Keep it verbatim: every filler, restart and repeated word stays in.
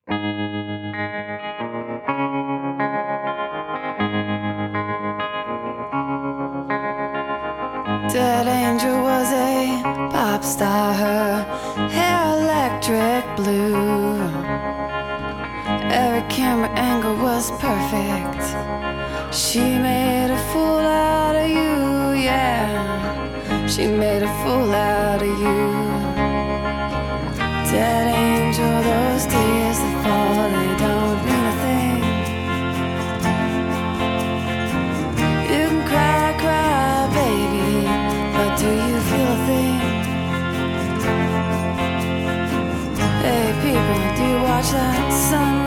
Dead Angel was a pop star, her hair electric blue. Every camera angle was perfect. She made a fool out of you, yeah. She made a fool out of you. Dead angel, those tears that fall, they don't mean a thing. You can cry, cry, baby, but do you feel a thing? Hey people, do you watch that sunrise?